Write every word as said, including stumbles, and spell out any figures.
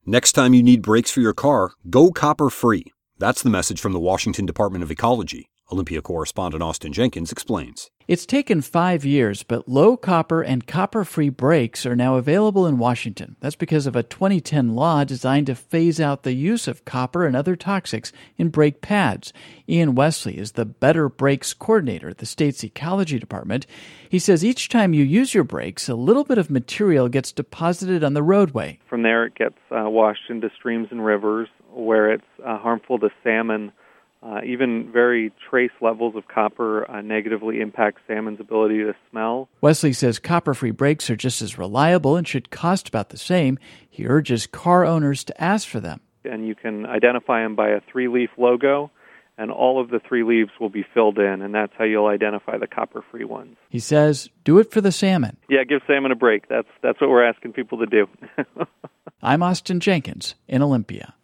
Next time you need brakes for your car, go copper-free. That's the message from the Washington Department of Ecology. Olympia correspondent Austin Jenkins explains. It's taken five years, but low copper and copper-free brakes are now available in Washington. That's because of a twenty ten law designed to phase out the use of copper and other toxics in brake pads. Ian Wesley is the Better Brakes coordinator at the state's Ecology Department. He says each time you use your brakes, a little bit of material gets deposited on the roadway. From there, it gets uh, washed into streams and rivers where it's uh, harmful to salmon. Uh, even very trace levels of copper uh, negatively impact salmon's ability to smell. Wesley says copper-free brakes are just as reliable and should cost about the same. He urges car owners to ask for them. And you can identify them by a three-leaf logo, and all of the three leaves will be filled in, and that's how you'll identify the copper-free ones. He says, do it for the salmon. Yeah, give salmon a break. That's, that's what we're asking people to do. I'm Austin Jenkins in Olympia.